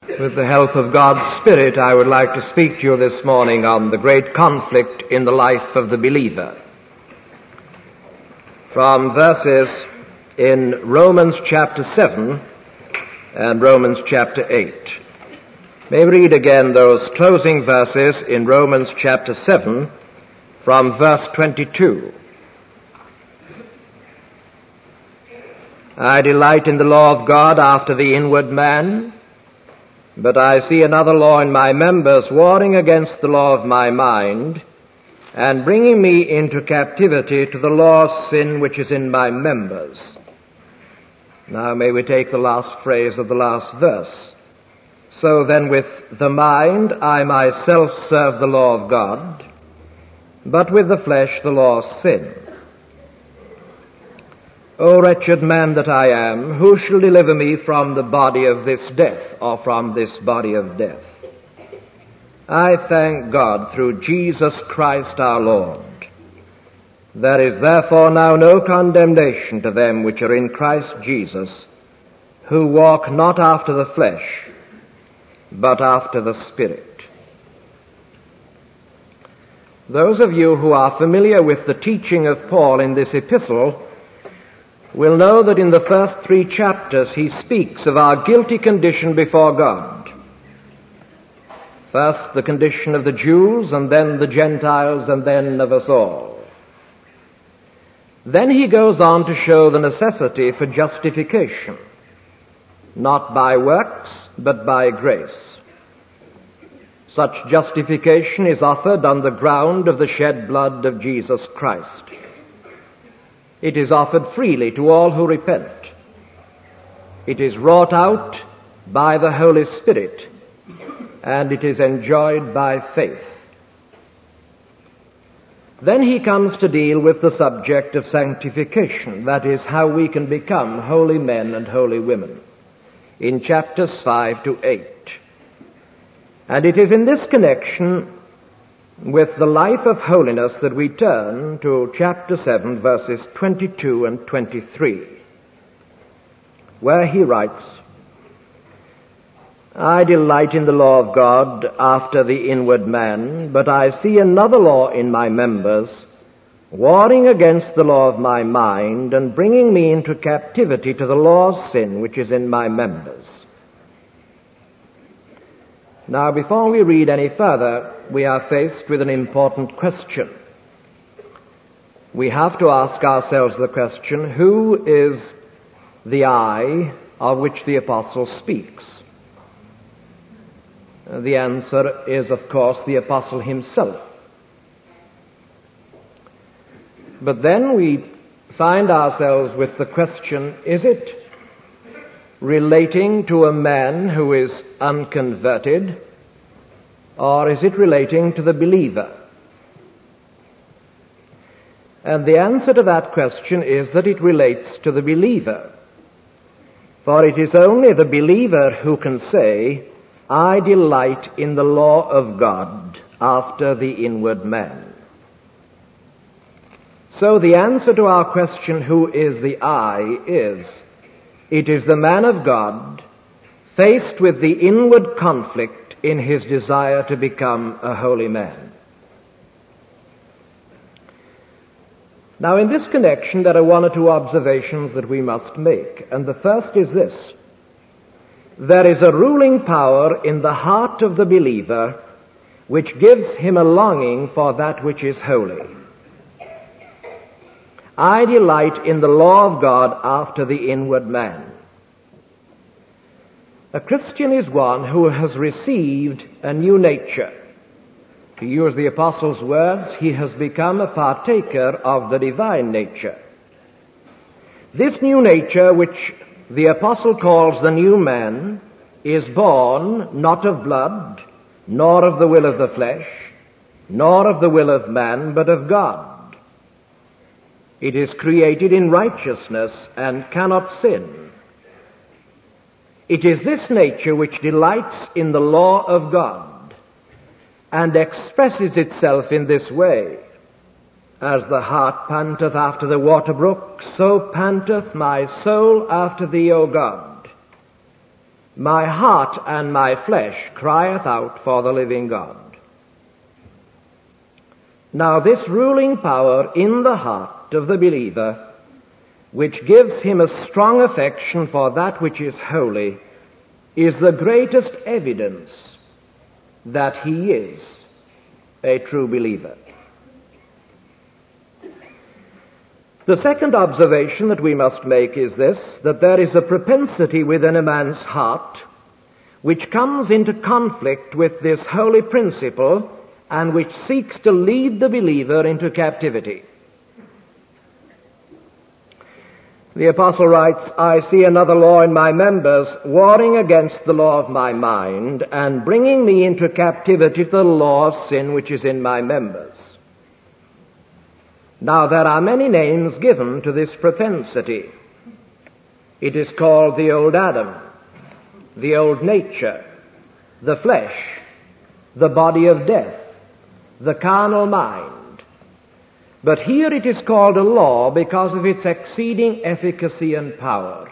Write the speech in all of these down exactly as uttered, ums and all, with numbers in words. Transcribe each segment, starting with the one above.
With the help of God's Spirit, I would like to speak to you this morning on the great conflict in the life of the believer. From verses in Romans chapter seven and Romans chapter eight. May we read again those closing verses in Romans chapter seven from verse twenty-two. I delight in the law of God after the inward man, but I see another law in my members, warring against the law of my mind, and bringing me into captivity to the law of sin which is in my members. Now may we take the last phrase of the last verse. So then with the mind I myself serve the law of God, but with the flesh the law of sin. O wretched man that I am, who shall deliver me from the body of this death, or from this body of death? I thank God through Jesus Christ our Lord. There is therefore now no condemnation to them which are in Christ Jesus, who walk not after the flesh, but after the Spirit. Those of you who are familiar with the teaching of Paul in this epistle will know that in the first three chapters he speaks of our guilty condition before God. First the condition of the Jews, and then the Gentiles, and then of us all. Then he goes on to show the necessity for justification, not by works, but by grace. Such justification is offered on the ground of the shed blood of Jesus Christ. It is offered freely to all who repent. It is wrought out by the Holy Spirit, and it is enjoyed by faith. Then he comes to deal with the subject of sanctification, that is, how we can become holy men and holy women, in chapters five to eight. And it is in this connection with the life of holiness that we turn to chapter seven, verses twenty-two and twenty-three, where he writes, I delight in the law of God after the inward man, but I see another law in my members, warring against the law of my mind, and bringing me into captivity to the law of sin which is in my members. Now, before we read any further, we are faced with an important question. We have to ask ourselves the question, who is the I of which the apostle speaks? The answer is, of course, the apostle himself. But then we find ourselves with the question, is it relating to a man who is unconverted, or is it relating to the believer? And the answer to that question is that it relates to the believer. For it is only the believer who can say, I delight in the law of God after the inward man. So the answer to our question, who is the I, is, it is the man of God faced with the inward conflict in his desire to become a holy man. Now, in this connection, there are one or two observations that we must make, and the first is this. There is a ruling power in the heart of the believer which gives him a longing for that which is holy. I delight in the law of God after the inward man. A Christian is one who has received a new nature. To use the apostle's words, he has become a partaker of the divine nature. This new nature, which the apostle calls the new man, is born not of blood, nor of the will of the flesh, nor of the will of man, but of God. It is created in righteousness and cannot sin. It is this nature which delights in the law of God and expresses itself in this way. As the hart panteth after the water brook, so panteth my soul after thee, O God. My heart and my flesh crieth out for the living God. Now this ruling power in the heart of the believer, which gives him a strong affection for that which is holy, is the greatest evidence that he is a true believer. The second observation that we must make is this, that there is a propensity within a man's heart which comes into conflict with this holy principle and which seeks to lead the believer into captivity. The apostle writes, I see another law in my members, warring against the law of my mind, and bringing me into captivity to the law of sin which is in my members. Now there are many names given to this propensity. It is called the old Adam, the old nature, the flesh, the body of death, the carnal mind. But here it is called a law because of its exceeding efficacy and power.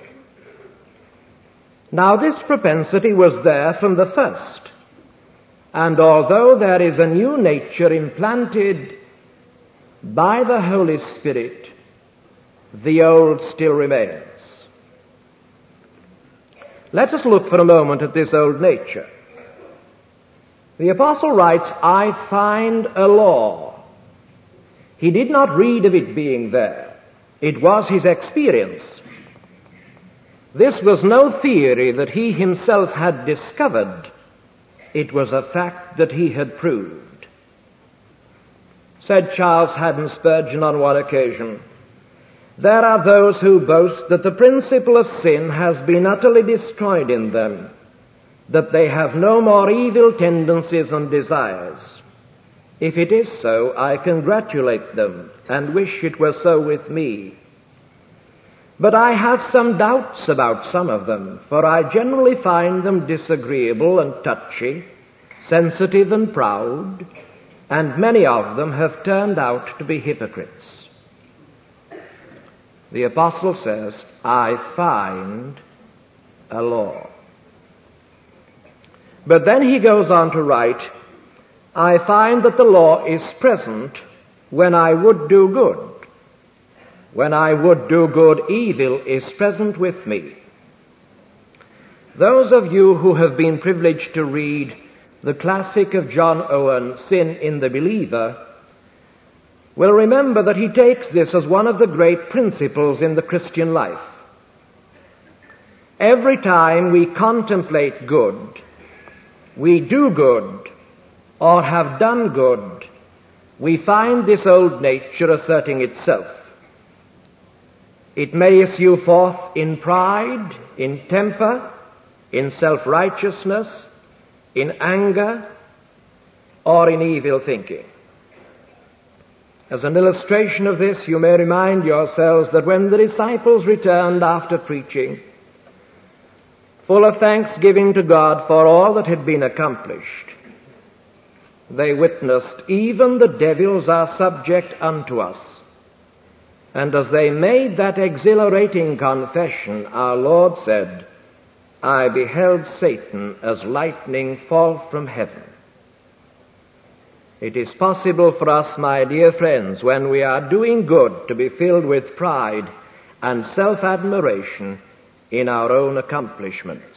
Now this propensity was there from the first, and although there is a new nature implanted by the Holy Spirit, the old still remains. Let us look for a moment at this old nature. The apostle writes, I find a law. He did not read of it being there. It was his experience. This was no theory that he himself had discovered. It was a fact that he had proved. Said Charles Haddon Spurgeon on one occasion, there are those who boast that the principle of sin has been utterly destroyed in them, that they have no more evil tendencies and desires. If it is so, I congratulate them and wish it were so with me. But I have some doubts about some of them, for I generally find them disagreeable and touchy, sensitive and proud, and many of them have turned out to be hypocrites. The apostle says, I find a law. But then he goes on to write, I find that the law is present when I would do good. When I would do good, evil is present with me. Those of you who have been privileged to read the classic of John Owen, Sin in the Believer, will remember that he takes this as one of the great principles in the Christian life. Every time we contemplate good, we do good, or have done good, we find this old nature asserting itself. It may issue forth in pride, in temper, in self-righteousness, in anger, or in evil thinking. As an illustration of this, you may remind yourselves that when the disciples returned after preaching, full of thanksgiving to God for all that had been accomplished, they witnessed, even the devils are subject unto us. And as they made that exhilarating confession, our Lord said, I beheld Satan as lightning fall from heaven. It is possible for us, my dear friends, when we are doing good, to be filled with pride and self-admiration in our own accomplishments.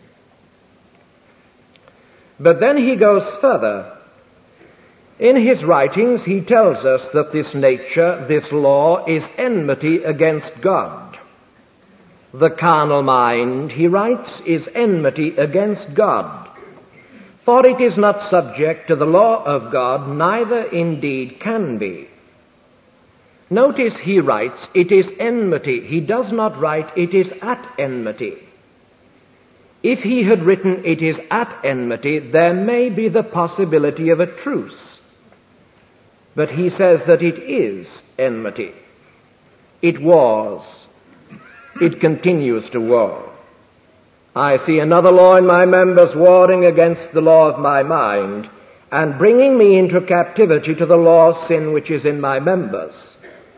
But then he goes further. In his writings, he tells us that this nature, this law, is enmity against God. The carnal mind, he writes, is enmity against God. For it is not subject to the law of God, neither indeed can be. Notice he writes, it is enmity. He does not write, it is at enmity. If he had written, it is at enmity, there may be the possibility of a truce. But he says that it is enmity. It was. It continues to war. I see another law in my members warring against the law of my mind, and bringing me into captivity to the law of sin which is in my members.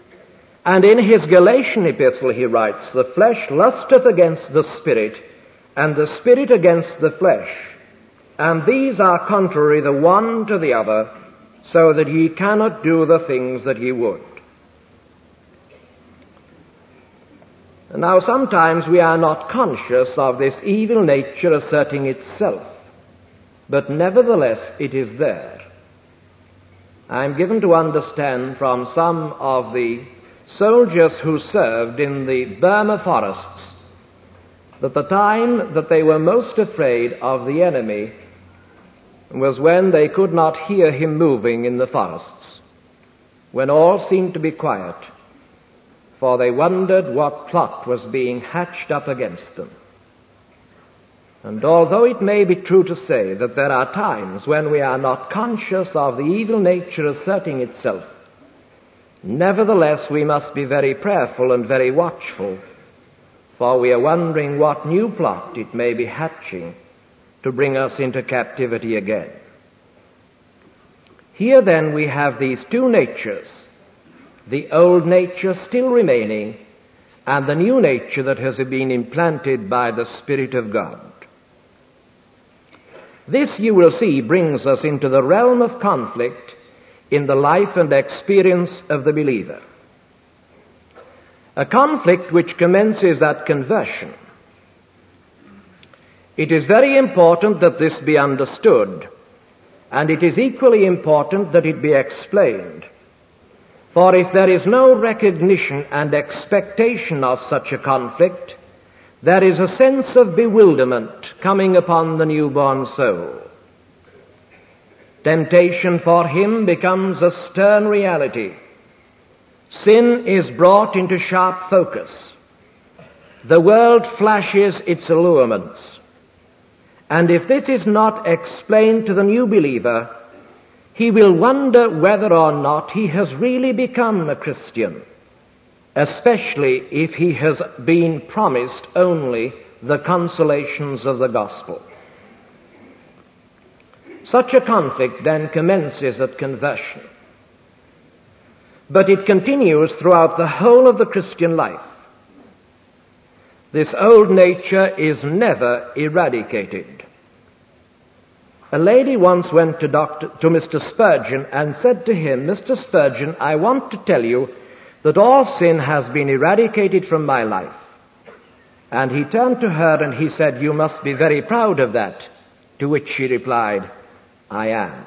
And in his Galatian epistle he writes, the flesh lusteth against the spirit, and the Spirit against the flesh, and these are contrary the one to the other, so that ye cannot do the things that ye would. Now sometimes we are not conscious of this evil nature asserting itself, but nevertheless it is there. I am given to understand from some of the soldiers who served in the Burma forests that the time that they were most afraid of the enemy was when they could not hear him moving in the forests, when all seemed to be quiet, for they wondered what plot was being hatched up against them. And although it may be true to say that there are times when we are not conscious of the evil nature asserting itself, nevertheless we must be very prayerful and very watchful, for we are wondering what new plot it may be hatching to bring us into captivity again. Here then we have these two natures, the old nature still remaining, and the new nature that has been implanted by the Spirit of God. This, you will see, brings us into the realm of conflict in the life and experience of the believer. A conflict which commences at conversion. It is very important that this be understood, and it is equally important that it be explained. For if there is no recognition and expectation of such a conflict, there is a sense of bewilderment coming upon the newborn soul. Temptation for him becomes a stern reality. Sin is brought into sharp focus. The world flashes its allurements. And if this is not explained to the new believer, he will wonder whether or not he has really become a Christian, especially if he has been promised only the consolations of the gospel. Such a conflict then commences at conversion, but it continues throughout the whole of the Christian life. This old nature is never eradicated. A lady once went to, Doctor, to Mister Spurgeon and said to him, "Mister Spurgeon, I want to tell you that all sin has been eradicated from my life." And he turned to her and he said, "You must be very proud of that." To which she replied, "I am."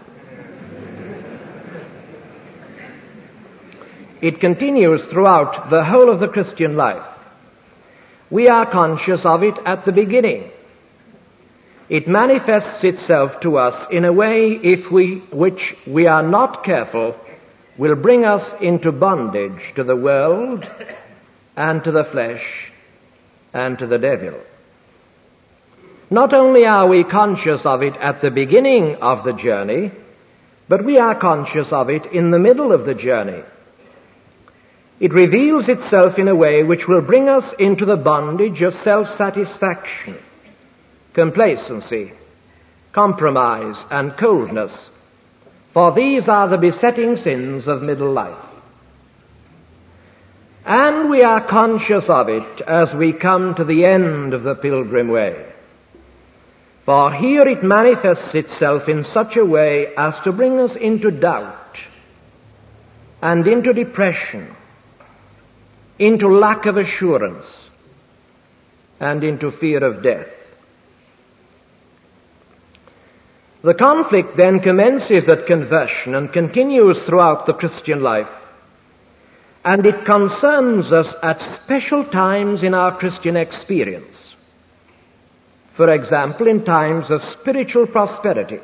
It continues throughout the whole of the Christian life. We are conscious of it at the beginning. It manifests itself to us in a way if we, which we are not careful, will bring us into bondage to the world and to the flesh and to the devil. Not only are we conscious of it at the beginning of the journey, but we are conscious of it in the middle of the journey. It reveals itself in a way which will bring us into the bondage of self-satisfaction, complacency, compromise, and coldness, for these are the besetting sins of middle life. And we are conscious of it as we come to the end of the pilgrim way, for here it manifests itself in such a way as to bring us into doubt and into depression, into lack of assurance, and into fear of death. The conflict then commences at conversion and continues throughout the Christian life, and it concerns us at special times in our Christian experience. For example, in times of spiritual prosperity.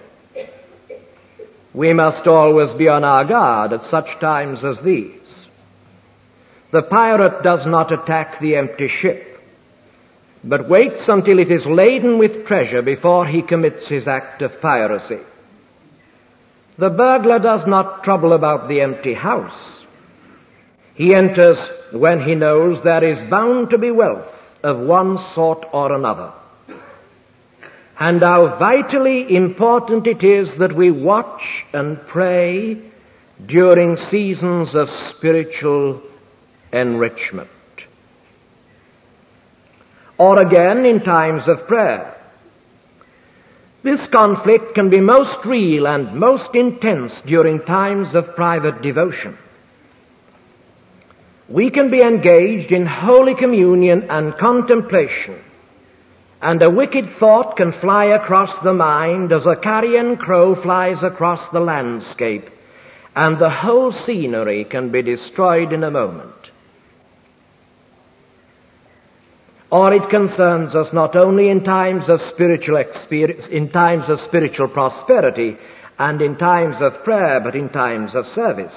We must always be on our guard at such times as these. The pirate does not attack the empty ship, but waits until it is laden with treasure before he commits his act of piracy. The burglar does not trouble about the empty house. He enters when he knows there is bound to be wealth of one sort or another. And how vitally important it is that we watch and pray during seasons of spiritual enrichment. or again in times of prayer. This conflict can be most real and most intense during times of private devotion. We can be engaged in Holy Communion and contemplation, and a wicked thought can fly across the mind as a carrion crow flies across the landscape, and the whole scenery can be destroyed in a moment. Or it concerns us not only in times of spiritual experience, in times of spiritual prosperity, and in times of prayer, but in times of service.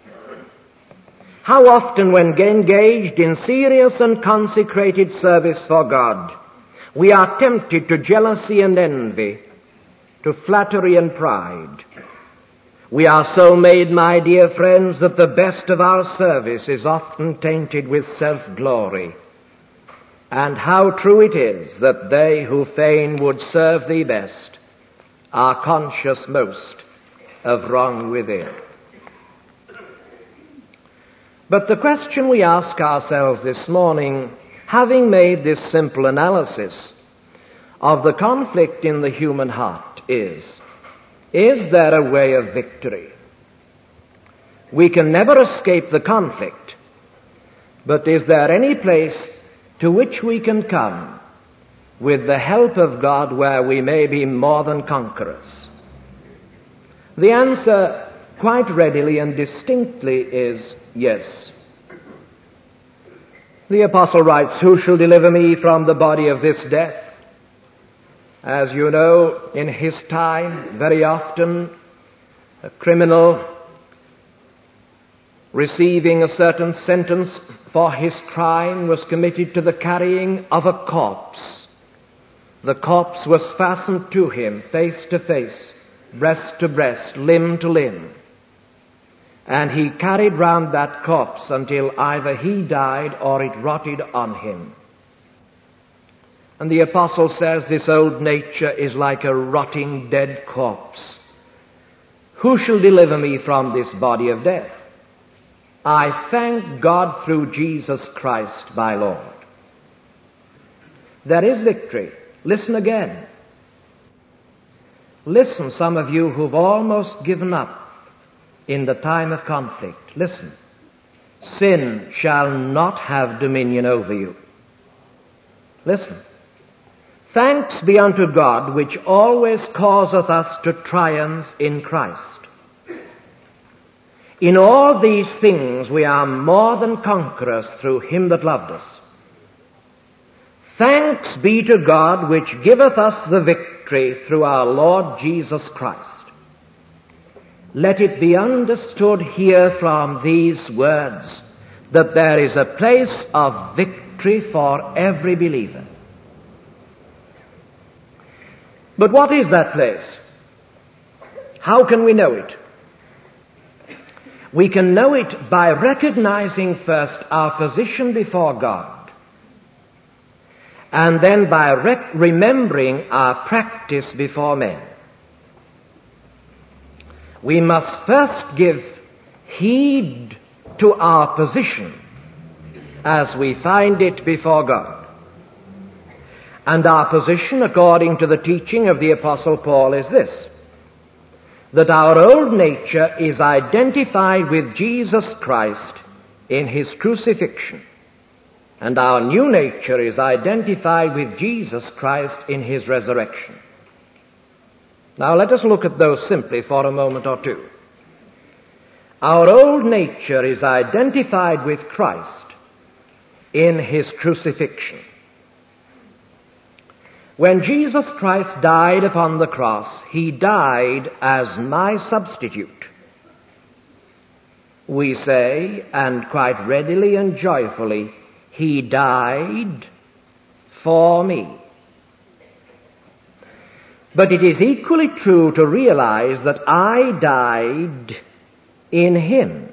How often, when engaged in serious and consecrated service for God, we are tempted to jealousy and envy, to flattery and pride. We are so made, my dear friends, that the best of our service is often tainted with self-glory. And how true it is that they who fain would serve thee best are conscious most of wrong within. But the question we ask ourselves this morning, having made this simple analysis of the conflict in the human heart, is, is there a way of victory? We can never escape the conflict, but is there any place to which we can come with the help of God where we may be more than conquerors? The answer quite readily and distinctly is yes. The apostle writes, "Who shall deliver me from the body of this death?" As you know, in his time, very often a criminal receiving a certain sentence for his crime was committed to the carrying of a corpse. The corpse was fastened to him, face to face, breast to breast, limb to limb. And he carried round that corpse until either he died or it rotted on him. And the apostle says this old nature is like a rotting dead corpse. Who shall deliver me from this body of death? I thank God through Jesus Christ my Lord. There is victory. Listen again. Listen, some of you who've almost given up in the time of conflict. Listen. Sin shall not have dominion over you. Listen. Thanks be unto God, which always causeth us to triumph in Christ. In all these things we are more than conquerors through him that loved us. Thanks be to God, which giveth us the victory through our Lord Jesus Christ. Let it be understood here from these words that there is a place of victory for every believer. But what is that place? How can we know it? We can know it by recognizing first our position before God, and then by rec- remembering our practice before men. We must first give heed to our position as we find it before God. And our position, according to the teaching of the Apostle Paul, is this: that our old nature is identified with Jesus Christ in his crucifixion, and our new nature is identified with Jesus Christ in his resurrection. Now let us look at those simply for a moment or two. Our old nature is identified with Christ in his crucifixion. When Jesus Christ died upon the cross, he died as my substitute. We say, and quite readily and joyfully, he died for me. But it is equally true to realize that I died in him.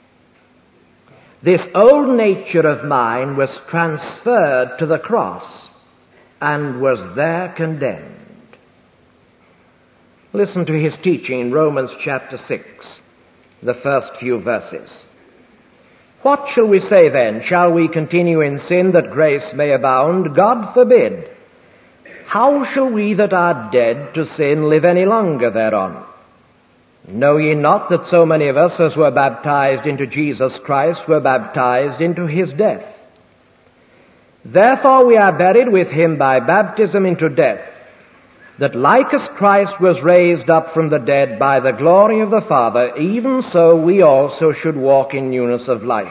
This old nature of mine was transferred to the cross and was there condemned. Listen to his teaching in Romans chapter six, the first few verses. What shall we say then? Shall we continue in sin that grace may abound? God forbid. How shall we that are dead to sin live any longer thereon? Know ye not that so many of us as were baptized into Jesus Christ were baptized into his death? Therefore we are buried with him by baptism into death, that like as Christ was raised up from the dead by the glory of the Father, even so we also should walk in newness of life.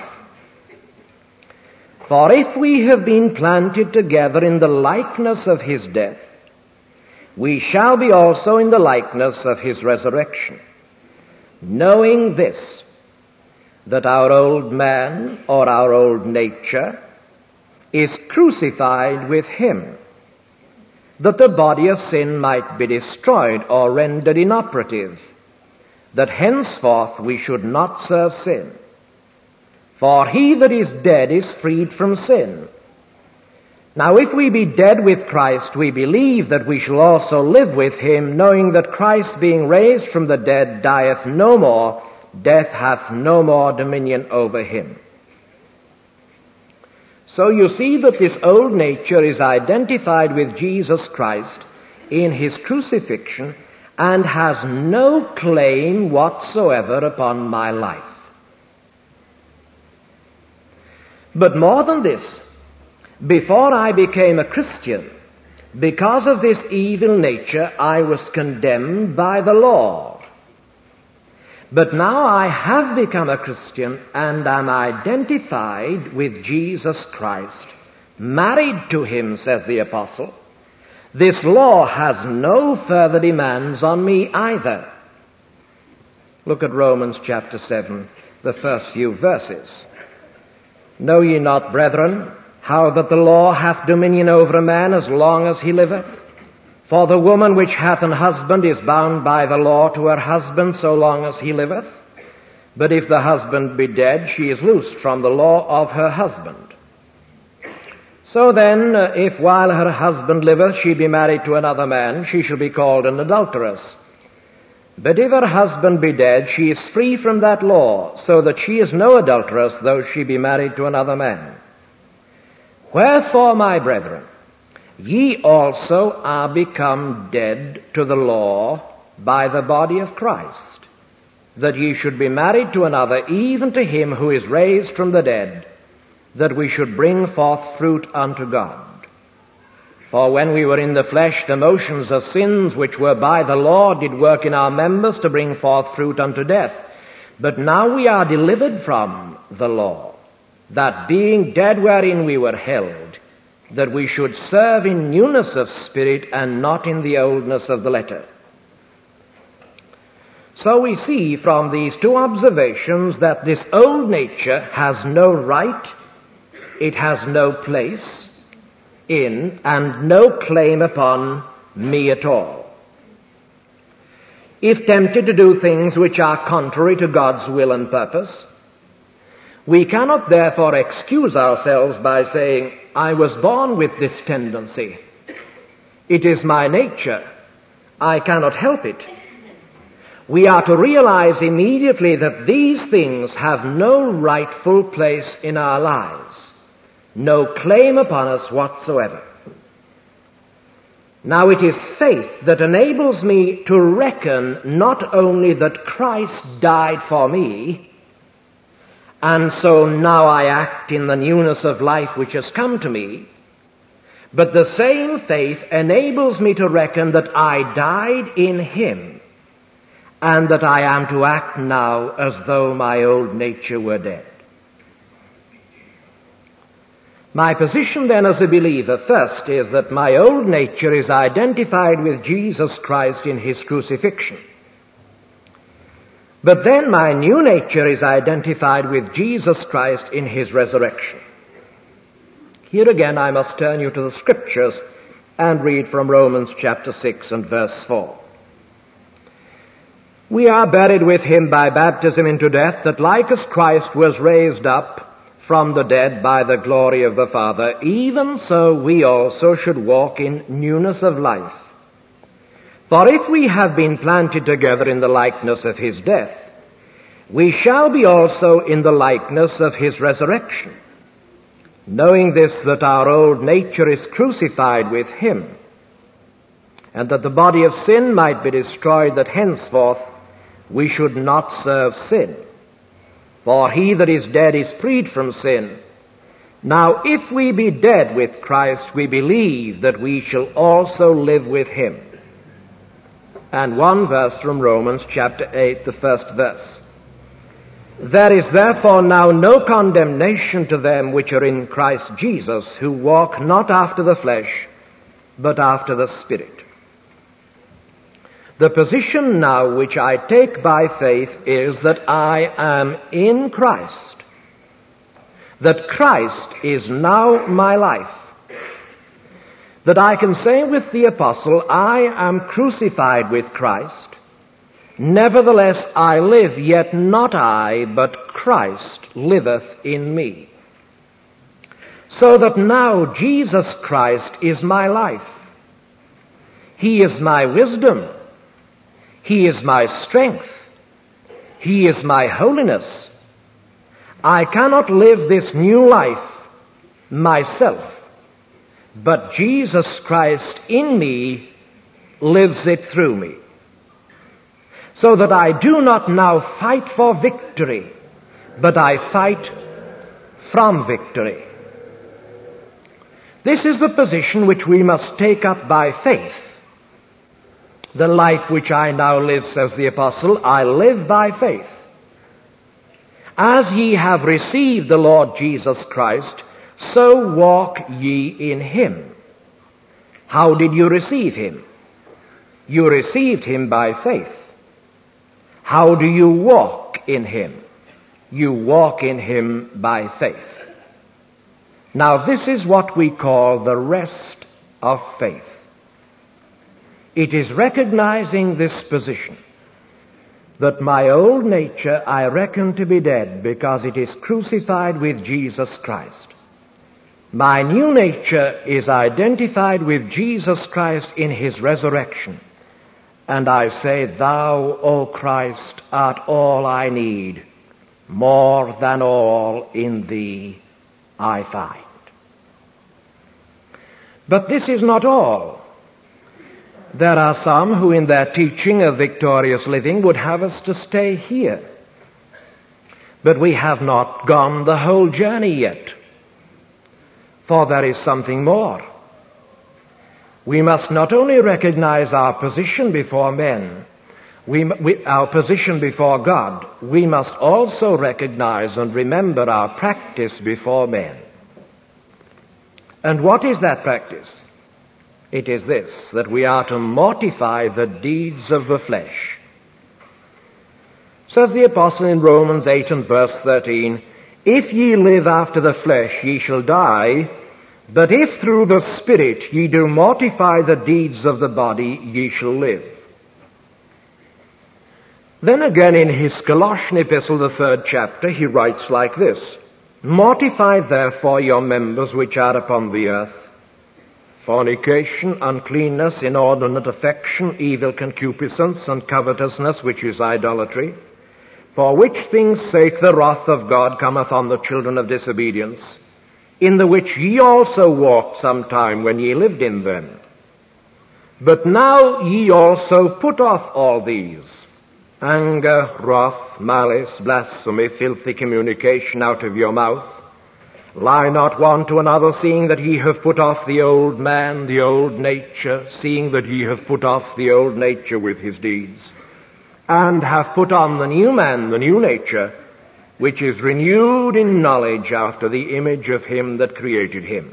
For if we have been planted together in the likeness of his death, we shall be also in the likeness of his resurrection. Knowing this, that our old man or our old nature is crucified with him, that the body of sin might be destroyed or rendered inoperative, that henceforth we should not serve sin. For he that is dead is freed from sin. Now if we be dead with Christ, we believe that we shall also live with him, knowing that Christ, being raised from the dead, dieth no more, death hath no more dominion over him. So you see that this old nature is identified with Jesus Christ in his crucifixion and has no claim whatsoever upon my life. But more than this, before I became a Christian, because of this evil nature, I was condemned by the law. But now I have become a Christian and am identified with Jesus Christ, married to him, says the apostle. This law has no further demands on me either. Look at Romans chapter seven, the first few verses. Know ye not, brethren, how that the law hath dominion over a man as long as he liveth? For the woman which hath an husband is bound by the law to her husband so long as he liveth. But if the husband be dead, she is loosed from the law of her husband. So then, if while her husband liveth she be married to another man, she shall be called an adulteress. But if her husband be dead, she is free from that law, so that she is no adulteress, though she be married to another man. Wherefore, my brethren, ye also are become dead to the law by the body of Christ, that ye should be married to another, even to him who is raised from the dead, that we should bring forth fruit unto God. For when we were in the flesh, the motions of sins which were by the law did work in our members to bring forth fruit unto death. But now we are delivered from the law, that being dead wherein we were held, that we should serve in newness of spirit and not in the oldness of the letter. So we see from these two observations that this old nature has no right, it has no place in, and no claim upon me at all. If tempted to do things which are contrary to God's will and purpose, we cannot therefore excuse ourselves by saying, I was born with this tendency. It is my nature. I cannot help it. We are to realize immediately that these things have no rightful place in our lives, no claim upon us whatsoever. Now it is faith that enables me to reckon not only that Christ died for me, and so now I act in the newness of life which has come to me, but the same faith enables me to reckon that I died in him, and that I am to act now as though my old nature were dead. My position then as a believer first is that my old nature is identified with Jesus Christ in his crucifixion. But then my new nature is identified with Jesus Christ in his resurrection. Here again I must turn you to the Scriptures and read from Romans chapter six and verse four. We are buried with him by baptism into death, that like as Christ was raised up from the dead by the glory of the Father, even so we also should walk in newness of life. For if we have been planted together in the likeness of his death, we shall be also in the likeness of his resurrection, knowing this, that our old nature is crucified with him, and that the body of sin might be destroyed, that henceforth we should not serve sin. For he that is dead is freed from sin. Now if we be dead with Christ, we believe that we shall also live with him. And one verse from Romans chapter eight, the first verse. There is therefore now no condemnation to them which are in Christ Jesus, who walk not after the flesh, but after the Spirit. The position now which I take by faith is that I am in Christ, that Christ is now my life, that I can say with the apostle, I am crucified with Christ. Nevertheless I live, yet not I, but Christ liveth in me. So that now Jesus Christ is my life. He is my wisdom. He is my strength. He is my holiness. I cannot live this new life myself, but Jesus Christ in me lives it through me. So that I do not now fight for victory, but I fight from victory. This is the position which we must take up by faith. The life which I now live, says the apostle, I live by faith. As ye have received the Lord Jesus Christ, so walk ye in him. How did you receive him? You received him by faith. How do you walk in him? You walk in him by faith. Now this is what we call the rest of faith. It is recognizing this position, that my old nature I reckon to be dead because it is crucified with Jesus Christ. My new nature is identified with Jesus Christ in his resurrection. And I say, thou, O Christ, art all I need. More than all in thee I find. But this is not all. There are some who in their teaching of victorious living would have us to stay here. But we have not gone the whole journey yet. For there is something more. We must not only recognize our position before men, we, we, our position before God, we must also recognize and remember our practice before men. And what is that practice? It is this, that we are to mortify the deeds of the flesh. Says the apostle in Romans eight and verse thirteen, if ye live after the flesh, ye shall die. But if through the Spirit ye do mortify the deeds of the body, ye shall live. Then again in his Colossian epistle, the third chapter, he writes like this, mortify therefore your members which are upon the earth, fornication, uncleanness, inordinate affection, evil concupiscence, and covetousness, which is idolatry, for which things sake the wrath of God cometh on the children of disobedience, in the which ye also walked sometime when ye lived in them. But now ye also put off all these, anger, wrath, malice, blasphemy, filthy communication out of your mouth. Lie not one to another, seeing that ye have put off the old man, the old nature, seeing that ye have put off the old nature with his deeds, and have put on the new man, the new nature, which is renewed in knowledge after the image of him that created him.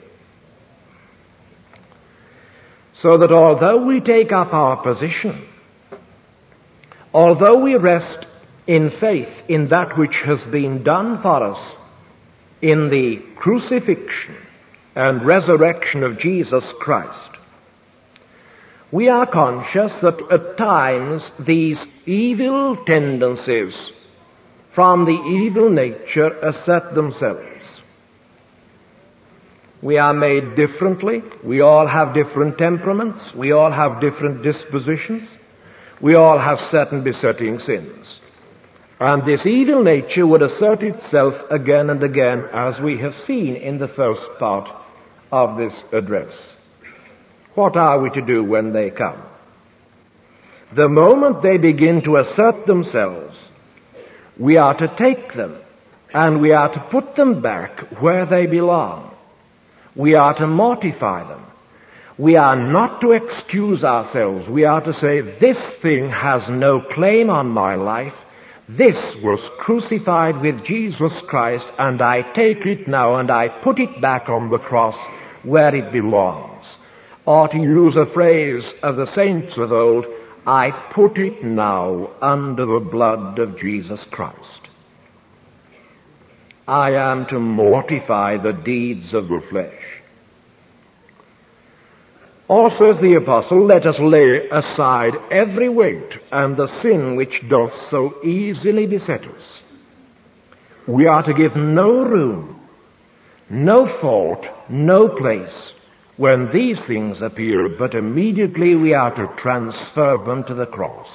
So that although we take up our position, although we rest in faith in that which has been done for us in the crucifixion and resurrection of Jesus Christ, we are conscious that at times these evil tendencies from the evil nature assert themselves. We are made differently. We all have different temperaments. We all have different dispositions. We all have certain besetting sins. And this evil nature would assert itself again and again, as we have seen in the first part of this address. What are we to do when they come? The moment they begin to assert themselves, we are to take them and we are to put them back where they belong. We are to mortify them. We are not to excuse ourselves. We are to say, this thing has no claim on my life. This was crucified with Jesus Christ, and I take it now and I put it back on the cross where it belongs. Or to use a phrase of the saints of old, I put it now under the blood of Jesus Christ. I am to mortify the deeds of the flesh. Or, says the apostle, let us lay aside every weight and the sin which doth so easily beset us. We are to give no room, no fault, no place when these things appear, but immediately we are to transfer them to the cross.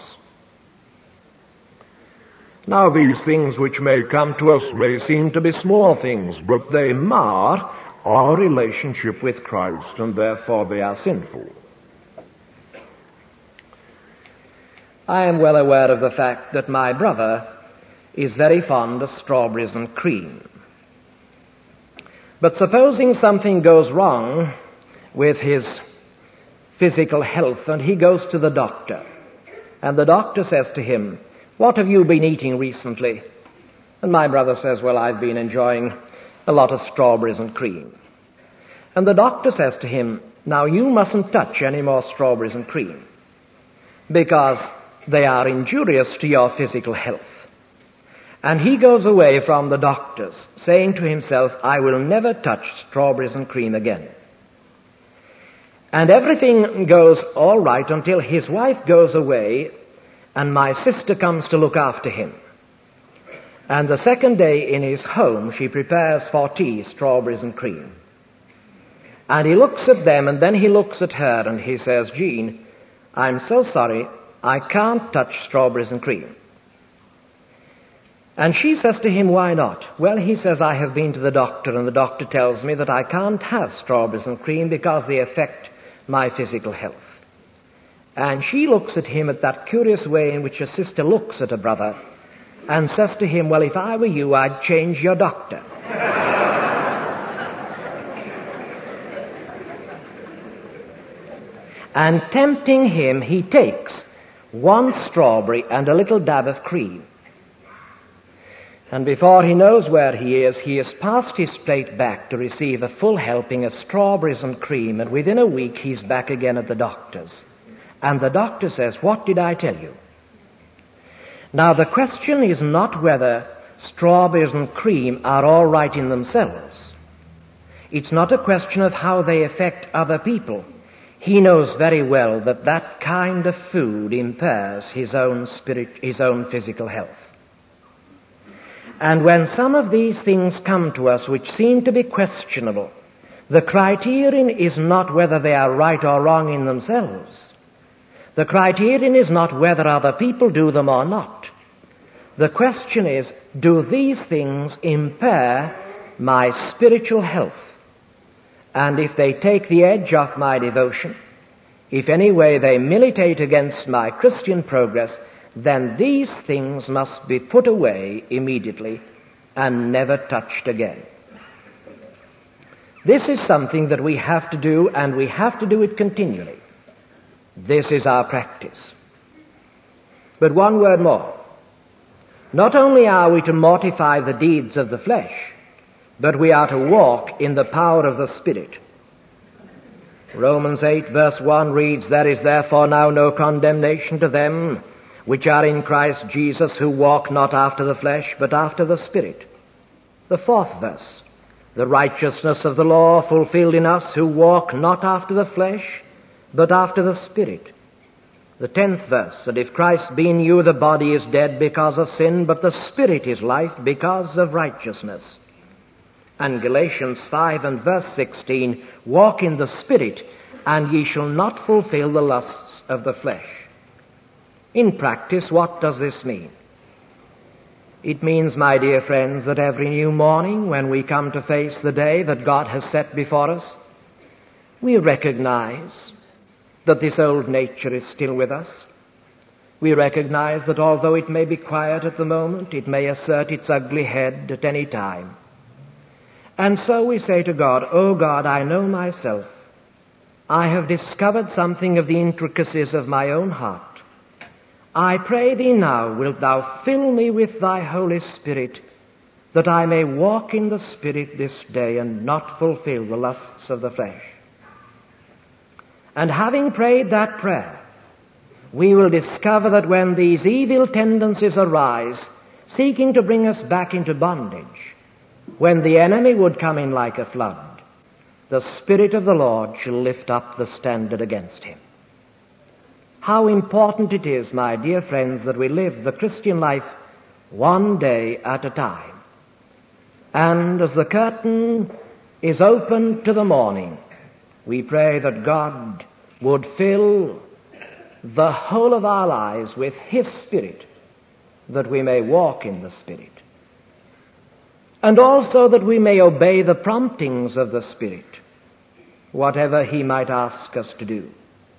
Now, these things which may come to us may seem to be small things, but they mar our relationship with Christ, and therefore they are sinful. I am well aware of the fact that my brother is very fond of strawberries and cream. But supposing something goes wrong with his physical health and he goes to the doctor, and the doctor says to him, what have you been eating recently? And my brother says, well, I've been enjoying a lot of strawberries and cream. And the doctor says to him, now you mustn't touch any more strawberries and cream because they are injurious to your physical health. And he goes away from the doctors saying to himself, I will never touch strawberries and cream again. And everything goes all right until his wife goes away and my sister comes to look after him. And the second day in his home, she prepares for tea strawberries and cream. And he looks at them, and then he looks at her, and he says, Jean, I'm so sorry, I can't touch strawberries and cream. And she says to him, why not? Well, he says, I have been to the doctor, and the doctor tells me that I can't have strawberries and cream because they affect my physical health. And she looks at him at that curious way in which a sister looks at a brother, and says to him, well, if I were you, I'd change your doctor. And tempting him, he takes one strawberry and a little dab of cream. And before he knows where he is, he has passed his plate back to receive a full helping of strawberries and cream, and within a week he's back again at the doctor's. And the doctor says, what did I tell you? Now, the question is not whether strawberries and cream are all right in themselves. It's not a question of how they affect other people. He knows very well that that kind of food impairs his own spirit, his own physical health. And when some of these things come to us which seem to be questionable, the criterion is not whether they are right or wrong in themselves. The criterion is not whether other people do them or not. The question is, do these things impair my spiritual health? And if they take the edge off my devotion, if any way they militate against my Christian progress, then these things must be put away immediately and never touched again. This is something that we have to do, and we have to do it continually. This is our practice. But one word more. Not only are we to mortify the deeds of the flesh, but we are to walk in the power of the Spirit. Romans eight verse one reads, there is therefore now no condemnation to them which are in Christ Jesus, who walk not after the flesh, but after the Spirit. The fourth verse, the righteousness of the law fulfilled in us who walk not after the flesh, but after the Spirit. The tenth verse, that if Christ be in you, the body is dead because of sin, but the Spirit is life because of righteousness. And Galatians five and verse sixteen, walk in the Spirit, and ye shall not fulfill the lusts of the flesh. In practice, what does this mean? It means, my dear friends, that every new morning when we come to face the day that God has set before us, we recognize that this old nature is still with us. We recognize that although it may be quiet at the moment, it may assert its ugly head at any time. And so we say to God, "O God, I know myself. I have discovered something of the intricacies of my own heart. I pray thee now, wilt thou fill me with thy Holy Spirit, that I may walk in the Spirit this day and not fulfill the lusts of the flesh." And having prayed that prayer, we will discover that when these evil tendencies arise, seeking to bring us back into bondage, when the enemy would come in like a flood, the Spirit of the Lord shall lift up the standard against him. How important it is, my dear friends, that we live the Christian life one day at a time. And as the curtain is opened to the morning, we pray that God would fill the whole of our lives with His Spirit, that we may walk in the Spirit. And also that we may obey the promptings of the Spirit, whatever He might ask us to do.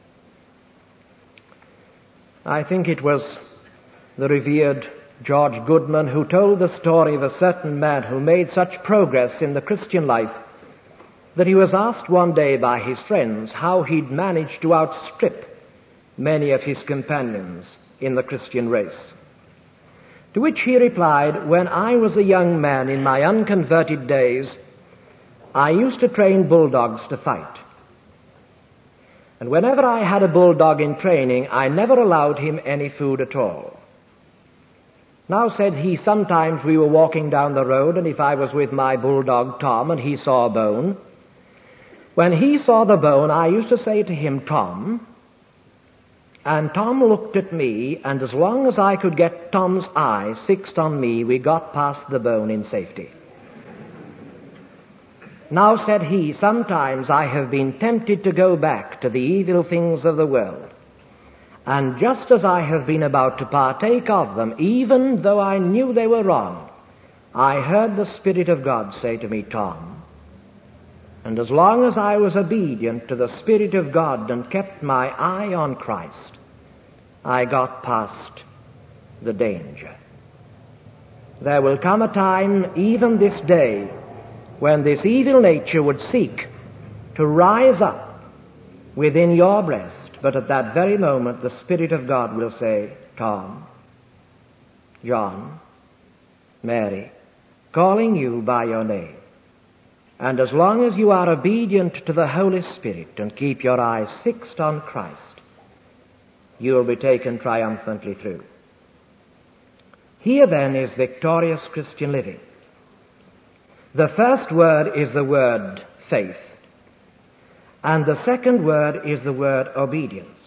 I think it was the revered George Goodman who told the story of a certain man who made such progress in the Christian life that he was asked one day by his friends how he'd managed to outstrip many of his companions in the Christian race. To which he replied, "When I was a young man in my unconverted days, I used to train bulldogs to fight. And whenever I had a bulldog in training, I never allowed him any food at all. Now," said he, "sometimes we were walking down the road, and if I was with my bulldog Tom and he saw a bone, when he saw the bone, I used to say to him, 'Tom,' and Tom looked at me, and as long as I could get Tom's eyes fixed on me, we got past the bone in safety. Now," said he, "sometimes I have been tempted to go back to the evil things of the world. And just as I have been about to partake of them, even though I knew they were wrong, I heard the Spirit of God say to me, 'Tom,' and as long as I was obedient to the Spirit of God and kept my eye on Christ, I got past the danger. There will come a time, even this day, when this evil nature would seek to rise up within your breast, but at that very moment the Spirit of God will say, 'Tom, John, Mary,' calling you by your name. And as long as you are obedient to the Holy Spirit and keep your eyes fixed on Christ, you will be taken triumphantly through." Here then is victorious Christian living. The first word is the word faith, and the second word is the word obedience.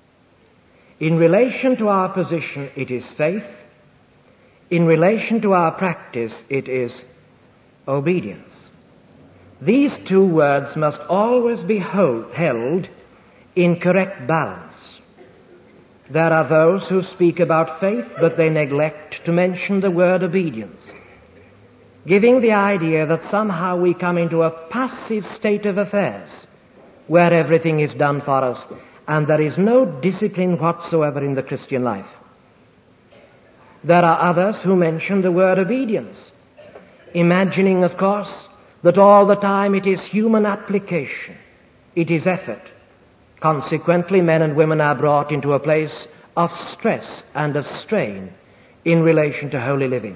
In relation to our position, it is faith. In relation to our practice, it is obedience. These two words must always be hold, held in correct balance. There are those who speak about faith, but they neglect to mention the word obedience, giving the idea that somehow we come into a passive state of affairs where everything is done for us and there is no discipline whatsoever in the Christian life. There are others who mention the word obedience, imagining, of course, that all the time it is human application, it is effort. Consequently, men and women are brought into a place of stress and of strain in relation to holy living.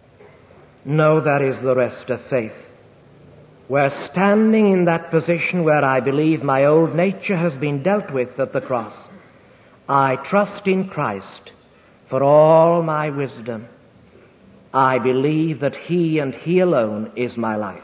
No, there is the rest of faith. We're standing in that position where I believe my old nature has been dealt with at the cross. I trust in Christ for all my wisdom. I believe that He and He alone is my life.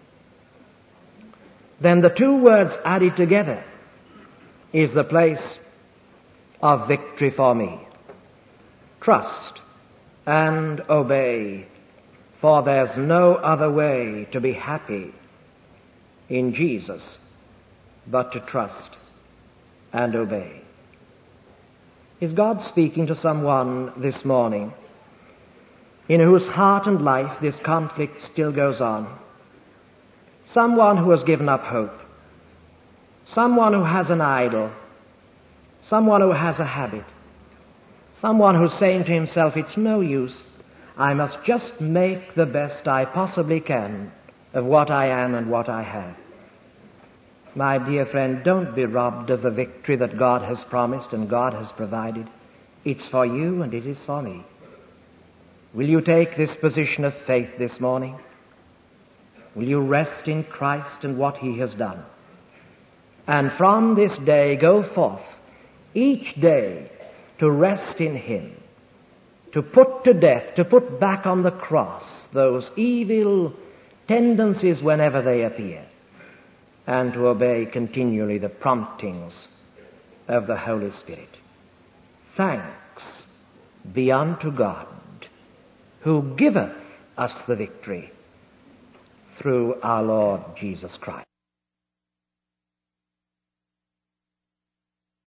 Then the two words added together is the place of victory for me. Trust and obey. For there's no other way to be happy in Jesus but to trust and obey. Is God speaking to someone this morning in whose heart and life this conflict still goes on. Someone who has given up hope. Someone who has an idol. Someone who has a habit. Someone who's saying to himself, it's no use. I must just make the best I possibly can of what I am and what I have. My dear friend, don't be robbed of the victory that God has promised and God has provided. It's for you and it is for me. Will you take this position of faith this morning? Will you rest in Christ and what He has done? And from this day go forth, each day, to rest in Him, to put to death, to put back on the cross those evil tendencies whenever they appear, and to obey continually the promptings of the Holy Spirit. Thanks be unto God, who giveth us the victory through our Lord Jesus Christ.